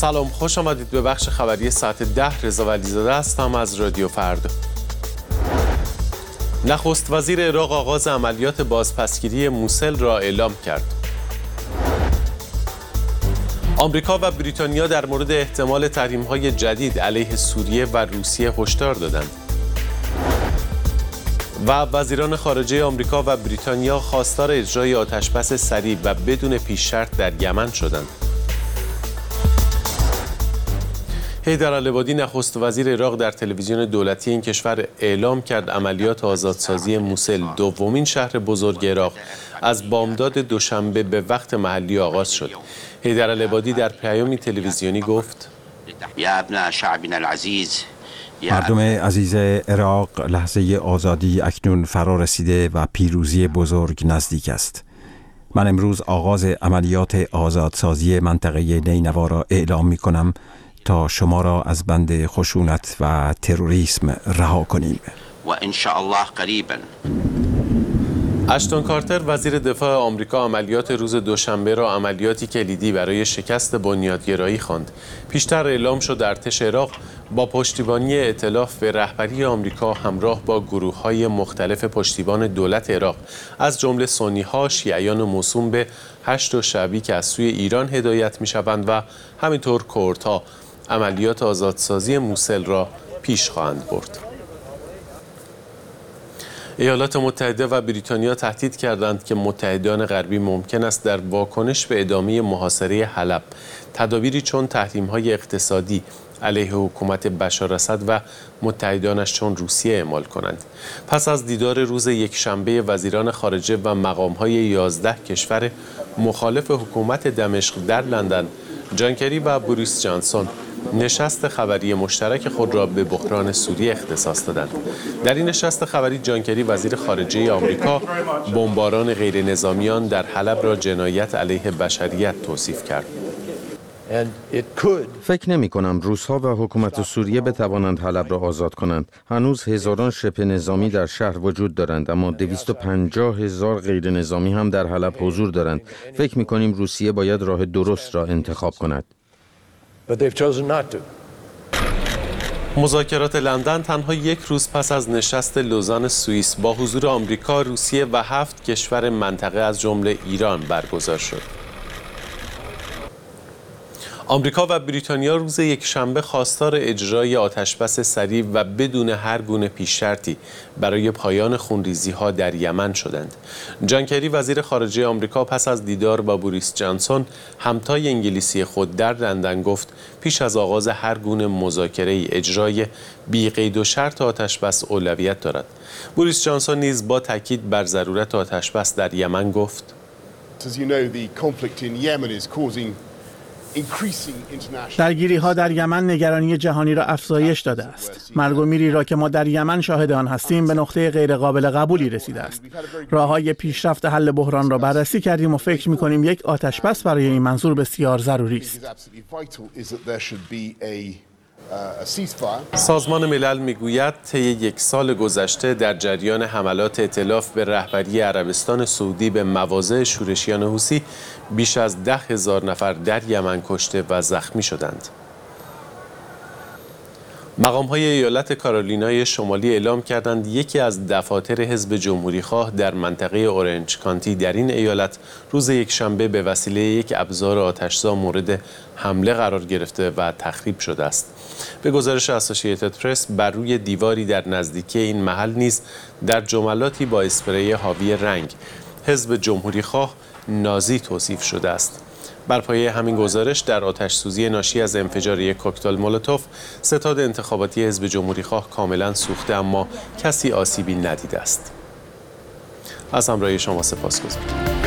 سلام، خوش آمدید به بخش خبری ساعت 10. رضا ولیزاده هستم از رادیو فردا. نخست وزیر عراق آغاز عملیات بازپسگیری موسل را اعلام کرد. آمریکا و بریتانیا در مورد احتمال تحریم‌های جدید علیه سوریه و روسیه هشدار دادند. و وزیران خارجه آمریکا و بریتانیا خواستار اجرای آتشبس سریع و بدون پیش شرط در یمن شدند. حیدر العبادی نخست وزیر عراق در تلویزیون دولتی این کشور اعلام کرد عملیات آزادسازی موسل، دومین شهر بزرگ عراق، از بامداد دوشنبه به وقت محلی آغاز شد. حیدر العبادی در پیامی تلویزیونی گفت: یا ابناء شعبنا العزیز، مردم عزیز عراق، لحظه آزادی اکنون فرا رسیده و پیروزی بزرگ نزدیک است. من امروز آغاز عملیات آزادسازی منطقه نینوا را اعلام می کنم تا شما را از بند خشونت و تروریسم رها کنیم. و ان شاء الله قریبا. اشتون کارتر وزیر دفاع آمریکا عملیات روز دوشنبه را عملیاتی کلیدی برای شکست بنیادگرایی خواند. پیشتر اعلام شد ارتش عراق با پشتیبانی ائتلاف به رهبری آمریکا همراه با گروه‌های مختلف پشتیبان دولت عراق از جمله سنی‌ها، شیعیان موسوم به هشت شعبی که از سوی ایران هدایت می‌شوند و همینطور کردها عملیات آزادسازی موسل را پیش خواهند برد. ایالات متحده و بریتانیا تهدید کردند که متحدان غربی ممکن است در واکنش به ادامه محاصره حلب تدابیری چون تحریم‌های اقتصادی علیه حکومت بشار اسد و متحدانش چون روسیه اعمال کنند. پس از دیدار روز یکشنبه وزیران خارجه و مقام‌های 11 کشور مخالف حکومت دمشق در لندن، جان کری و بوریس جانسون نشست خبری مشترک خود را به بحران سوریه اختصاص دادند. در این نشست خبری جان کری وزیر خارجه آمریکا بمباران غیر نظامیان در حلب را جنایت علیه بشریت توصیف کرد. فکر نمی کنم روس‌ها و حکومت سوریه بتوانند حلب را آزاد کنند. هنوز هزاران شبه نظامی در شهر وجود دارند، اما 250,000 غیر نظامی هم در حلب حضور دارند. فکر می کنیم روسیه باید راه درست را انتخاب کند. مذاکرات لندن تنها یک روز پس از نشست لوزان سوئیس با حضور آمریکا، روسیه و 7 کشور منطقه از جمله ایران برگزار شد. آمریکا و بریتانیا روز یکشنبه خواستار اجرای آتشبس سریع و بدون هر گونه پیش شرطی برای پایان خونریزی‌ها در یمن شدند. جان کری وزیر خارجه آمریکا پس از دیدار با بوریس جانسون همتای انگلیسی خود در لندن گفت پیش از آغاز هر گونه مذاکره اجرای بی قید و شرط آتشبس اولویت دارد. بوریس جانسون نیز با تاکید بر ضرورت آتشبس در یمن گفت: درگیری‌ها در یمن نگرانی جهانی را افزایش داده است. مرگ و میری را که ما در یمن شاهد آن هستیم به نقطه غیرقابل قبولی رسیده است. راه‌های پیشرفت حل بحران را بررسی کردیم و فکر می‌کنیم یک آتشبس برای این منظور بسیار ضروری است. سازمان ملل میگوید طی یک سال گذشته در جریان حملات ائتلاف به رهبری عربستان سعودی به مواضع شورشیان حوثی بیش از 10,000 نفر در یمن کشته و زخمی شدند. مقام‌های ایالت کارولینای شمالی اعلام کردند یکی از دفاتر حزب جمهوری‌خواه در منطقه اورنج کانتی در این ایالت روز یکشنبه به وسیله یک ابزار آتش‌زا مورد حمله قرار گرفته و تخریب شده است. به گزارش اسوسییتد پرس، بر روی دیواری در نزدیکی این محل نیز در جملاتی با اسپری حاوی رنگ حزب جمهوری‌خواه نازی توصیف شده است. بر پایه همین گزارش در آتش‌سوزی ناشی از انفجار یک کوکتل مولوتوف، ستاد انتخاباتی حزب جمهوری‌خواه کاملا سوخته اما کسی آسیبی ندیده است. از همراهی شما سپاسگزارم.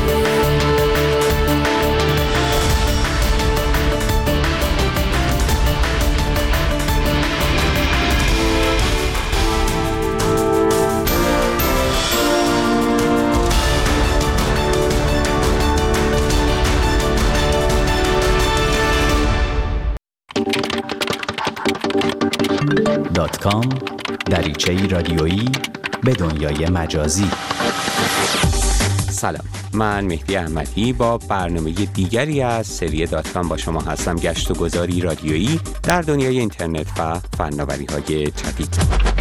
.com دریچه‌ای رادیویی به دنیای مجازی. سلام، من مهدی احمدی با برنامه دیگری از سری داتکام با شما هستم. گشت و گذاری رادیویی در دنیای اینترنت و فناوری‌های جدید.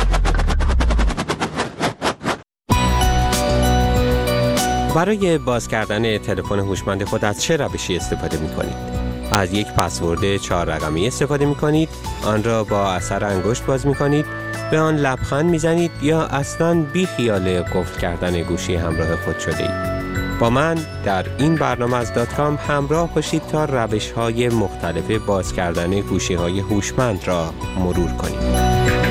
برای باز کردن تلفن هوشمند خود از چه روشی استفاده می‌کنید؟ از یک پسورد 4 رقمی استفاده می‌کنید، آن را با اثر انگشت باز می‌کنید، به آن لبخند می‌زنید یا اصلاً بی خیال قفل کردن گوشی همراه خود شده اید؟ با من در این برنامه از داتکام همراه باشید تا روش‌های مختلف باز کردن گوشی‌های هوشمند را مرور کنیم.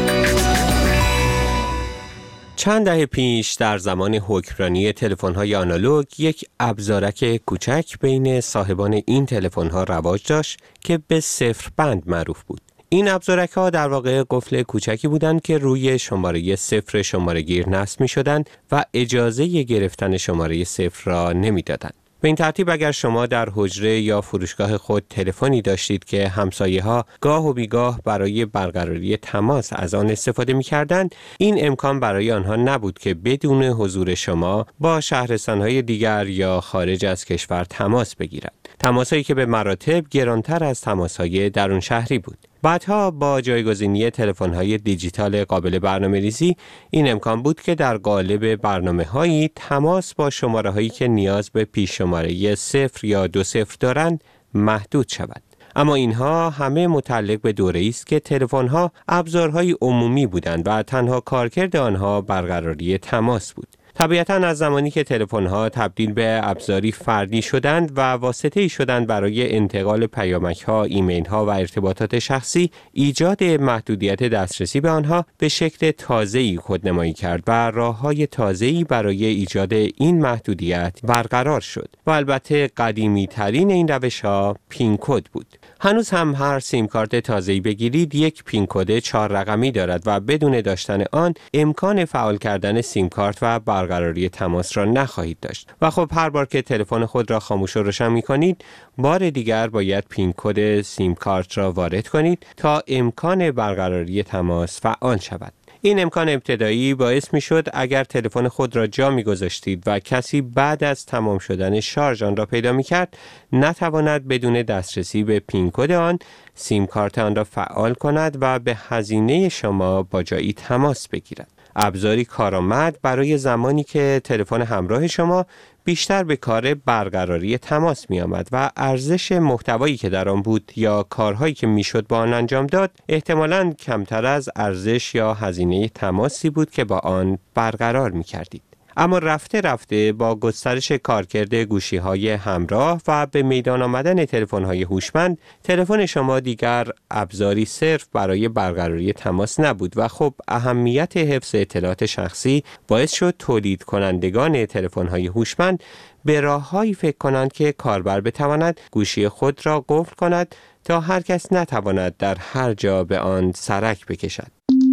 چند دهه پیش در زمان حکمرانی تلفن‌های آنالوگ یک ابزارک کوچک بین صاحبان این تلفن‌ها رواج داشت که به صفر بند معروف بود. این ابزارک‌ها در واقع قفل کوچکی بودند که روی شماره صفر شماره‌گیر نصب می‌شدند و اجازه گرفتن شماره صفر را نمی‌دادند. به این ترتیب اگر شما در حجره یا فروشگاه خود تلفنی داشتید که همسایه‌ها گاه و بیگاه برای برقراری تماس از آن استفاده می‌کردند، این امکان برای آنها نبود که بدون حضور شما با شهرستان‌های دیگر یا خارج از کشور تماس بگیرند. تماس‌هایی که به مراتب گرانتر از تماس‌های درون شهری بود. بعدها با جایگزینی تلفن‌های دیجیتال قابل برنامه‌ریزی این امکان بود که در قالب برنامه‌هایی تماس با شماره‌هایی که نیاز به پیش شماره 0 یا 20 دارند محدود شود. اما اینها همه متعلق به دوره‌ای است که تلفن‌ها ابزارهای عمومی بودند و تنها کارکرد آنها برقراری تماس بود. طبیعتاً از زمانی که تلفن‌ها تبدیل به ابزاری فردی شدند و واسطه‌ای شدند برای انتقال پیامک‌ها، ایمیل‌ها و ارتباطات شخصی، ایجاد محدودیت دسترسی به آنها به شکل تازه‌ای خودنمایی کرد و راه‌های تازه‌ای برای ایجاد این محدودیت برقرار شد. و البته قدیمی‌ترین این روش‌ها پین کد بود. هنوز هم هر سیم کارت تازه‌ای بگیرید یک پین کد 4 رقمی دارد و بدون داشتن آن امکان فعال کردن سیم کارت و برقراری تماس را نخواهید داشت. و خب هر بار که تلفن خود را خاموش و روشن می‌کنید، بار دیگر باید پین کد سیم کارت را وارد کنید تا امکان برقراری تماس فعال شود. این امکان ابتدایی باعث می شد اگر تلفن خود را جا می گذاشتید و کسی بعد از تمام شدن شارژ آن را پیدا می کرد، نتواند بدون دسترسی به پین کد آن سیم کارت آن را فعال کند و به هزینه شما با جایی تماس بگیرد. ابزاری کارآمد برای زمانی که تلفن همراه شما بیشتر به کار برقراری تماس می آمد و ارزش محتوایی که در آن بود یا کارهایی که می شد با آن انجام داد احتمالاً کمتر از ارزش یا هزینه تماسی بود که با آن برقرار می کردید. اما رفته رفته با گسترش کارکرد گوشی‌های همراه و به میدان آمدن تلفن‌های هوشمند، تلفن شما دیگر ابزاری صرف برای برقراری تماس نبود و خب اهمیت حفظ اطلاعات شخصی باعث شد تولید کنندگان تلفن‌های هوشمند به راه‌هایی فکر کنند که کاربر بتواند گوشی خود را قفل کند تا هر کس نتواند در هر جا به آن سرک بکشد.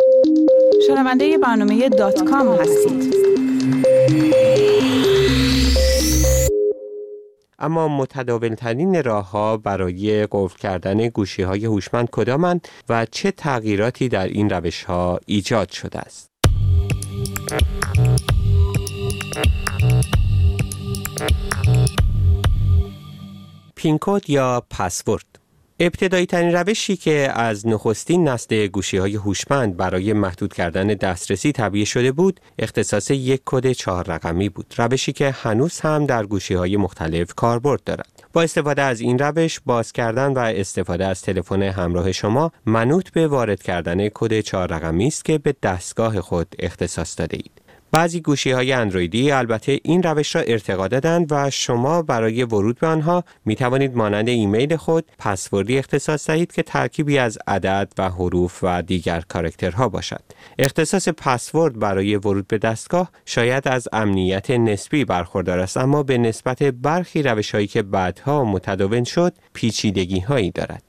شنونده برنامه داتکام هستید. اما متداول‌ترین راه‌ها برای قفل کردن گوشی‌های هوشمند کدامند و چه تغییراتی در این روش‌ها ایجاد شده است؟ پین کد یا پسورد. ابتدایی ترین روشی که از نخستین نسل گوشی‌های هوشمند برای محدود کردن دسترسی طبیعی شده بود، اختصاص یک کد 4 رقمی بود. روشی که هنوز هم در گوشی‌های مختلف کاربرد دارد. با استفاده از این روش، باز کردن و استفاده از تلفن همراه شما منوط به وارد کردن کد 4 رقمی است که به دستگاه خود اختصاص داده اید. بعضی گوشی‌های اندرویدی البته این روش را ارتقا دادند و شما برای ورود به آنها می توانید مانند ایمیل خود پسوردی اختصاص دهید که ترکیبی از عدد و حروف و دیگر کاراکترها باشد. اختصاص پسورد برای ورود به دستگاه شاید از امنیت نسبی برخوردار است، اما به نسبت برخی روش‌هایی که بعدها متداول شد پیچیدگی‌هایی دارد.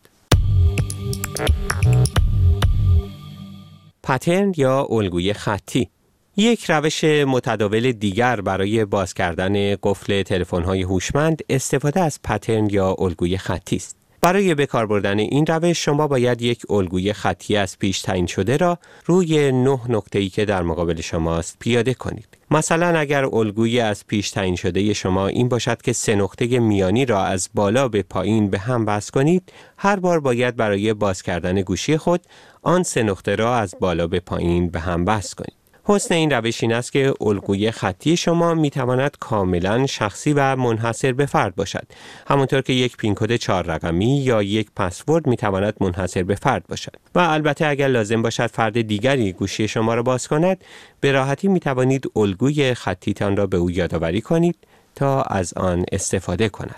پترن یا الگوی خطی. یک روش متداول دیگر برای باز کردن قفل تلفن‌های هوشمند استفاده از پترن یا الگوی خطی است. برای به کار بردن این روش شما باید یک الگوی خطی از پیش تعیین شده را روی 9 نقطه‌ای که در مقابل شماست پیاده کنید. مثلا اگر الگوی از پیش تعیین شده شما این باشد که 3 نقطه میانی را از بالا به پایین به هم وصل کنید، هر بار باید برای باز کردن گوشی خود آن 3 نقطه را از بالا به پایین به هم وصل کنید. حسن این روش این است که الگوی خطی شما میتواند کاملا شخصی و منحصر به فرد باشد، همونطور که یک پین کد 4 رقمی یا یک پسورد میتواند منحصر به فرد باشد. و البته اگر لازم باشد فرد دیگری گوشی شما را باز کند، به راحتی میتوانید الگوی خطیتان را به او یادآوری کنید تا از آن استفاده کند.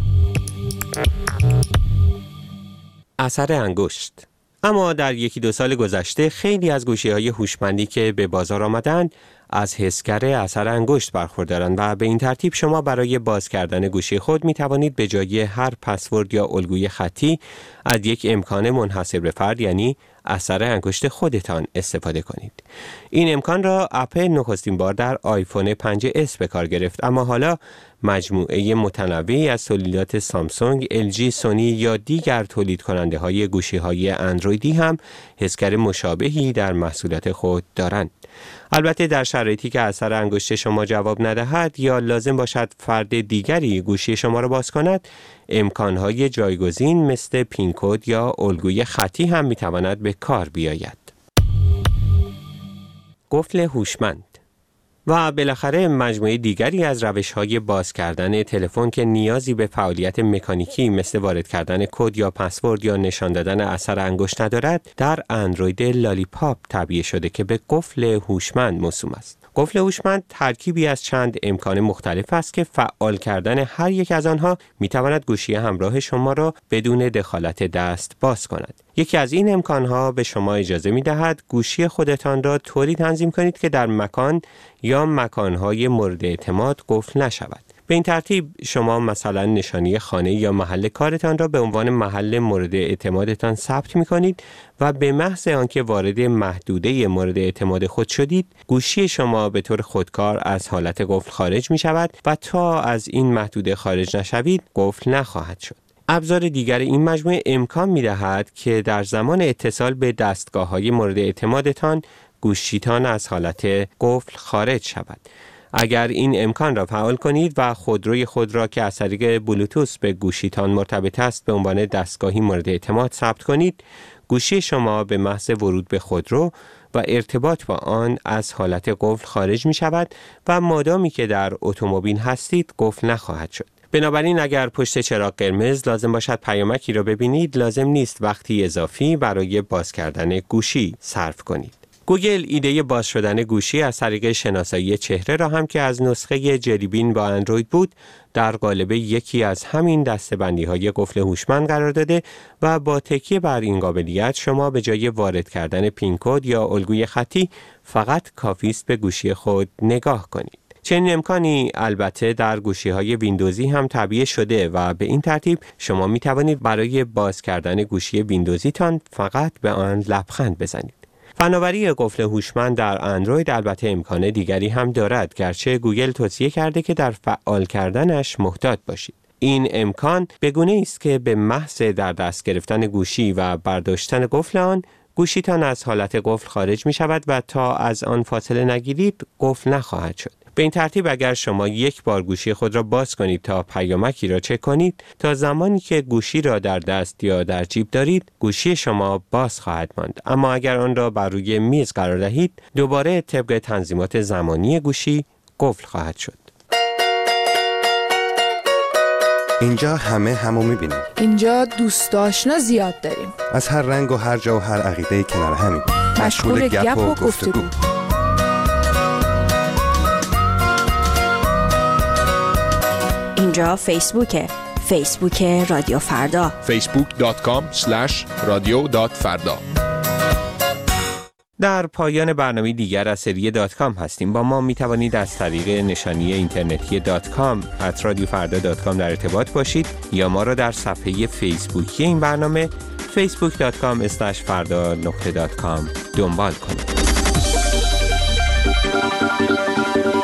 اثر انگشت. اما در 1-2 سال گذشته خیلی از گوشی‌های هوشمندی که به بازار آمدند از حسگر اثر انگشت برخوردارند و به این ترتیب شما برای باز کردن گوشی خود می توانید به جای هر پسورد یا الگوی خطی از یک امکان منحصر به فرد یعنی اثر انگشت خودتان استفاده کنید. این امکان را اپل نخستین بار در آیفون 5S به کار گرفت، اما حالا مجموعه متنوعی از تولیدات سامسونگ، LG، سونی یا دیگر تولید کننده های گوشی های اندرویدی هم حسگر مشابهی در محصولات خود دارند. البته در شرایطی که اثر انگشت شما جواب ندهد یا لازم باشد فرد دیگری گوشی شما را باز کند، امکانهای جایگزین مثل پین کد یا الگوی خطی هم میتواند به کار بیاید. قفل هوشمند. و بالاخره مجموعه دیگری از روش‌های باز کردن تلفن که نیازی به فعالیت مکانیکی مثل وارد کردن کد یا پسورد یا نشان دادن اثر انگشت ندارد، در اندروید لالیپاپ تعبیه شده که به قفل هوشمند موسوم است. قفل هوشمند ترکیبی از چند امکان مختلف است که فعال کردن هر یک از آنها میتواند گوشی همراه شما را بدون دخالت دست باز کند. یکی از این امکانها به شما اجازه میدهد گوشی خودتان را طوری تنظیم کنید که در مکان یا مکانهای مورد اعتماد قفل نشود. به این ترتیب شما مثلا نشانی خانه یا محل کارتان را به عنوان محل مورد اعتمادتان ثبت می‌کنید و به محض آنکه وارد محدوده مورد اعتماد خود شدید، گوشی شما به طور خودکار از حالت قفل خارج می‌شود و تا از این محدوده خارج نشوید، قفل نخواهد شد. ابزار دیگر این مجموعه امکان می‌دهد که در زمان اتصال به دستگاه‌های مورد اعتمادتان، گوشیتان از حالت قفل خارج شود. اگر این امکان را فعال کنید و خودروی خود را که از طریق بلوتوث به گوشیتان مرتبط است به عنوان دستگاهی مورد اعتماد ثبت کنید، گوشی شما به محض ورود به خودرو و ارتباط با آن از حالت قفل خارج می شود و مادامی که در اتومبیل هستید قفل نخواهد شد. بنابراین اگر پشت چراغ قرمز لازم باشد پیامکی را ببینید، لازم نیست وقتی اضافی برای باز کردن گوشی صرف کنید. گوگل ایده باز شدن گوشی از طریق شناسایی چهره را هم که از نسخه جلیبین با اندروید بود در قالب یکی از همین دسته‌بندی‌های قفل هوشمند قرار داده و با تکیه بر این قابلیت شما به جای وارد کردن پین کد یا الگوی خطی فقط کافی است به گوشی خود نگاه کنید. چنین امکانی البته در گوشی‌های ویندوزی هم تعبیه شده و به این ترتیب شما می توانید برای باز کردن گوشی ویندوزیتان فقط به آن لبخند بزنید. فناوری قفل هوشمند در اندروید البته امکان دیگری هم دارد، گرچه گوگل توصیه کرده که در فعال کردنش محتاط باشید. این امکان به گونه است که به محض در دست گرفتن گوشی و برداشتن قفل آن، گوشیتان از حالت قفل خارج می شود و تا از آن فاصله نگیرید قفل نخواهد شد. به این ترتیب اگر شما یک بار گوشی خود را باز کنید تا پیامکی را چک کنید، تا زمانی که گوشی را در دست یا در جیب دارید، گوشی شما باز خواهد ماند. اما اگر آن را بر روی میز قرار دهید، دوباره طبق تنظیمات زمانی گوشی قفل خواهد شد. اینجا همو می‌بینیم. اینجا دوست آشنا زیاد داریم. از هر رنگ و هر جا و هر عقیده‌ای کنار همیم. مشغول گپ و گفتگو. اینجا فیسبوک رادیو فردا. facebook.com/radio.farda. در پایان برنامه دیگر از سری .com هستیم. با ما می توانید از طریق نشانی اینترنتی .com@radiofarda.com در ارتباط باشید یا ما را در صفحه فیسبوکی این برنامه facebook.com/farda.com دنبال کنید.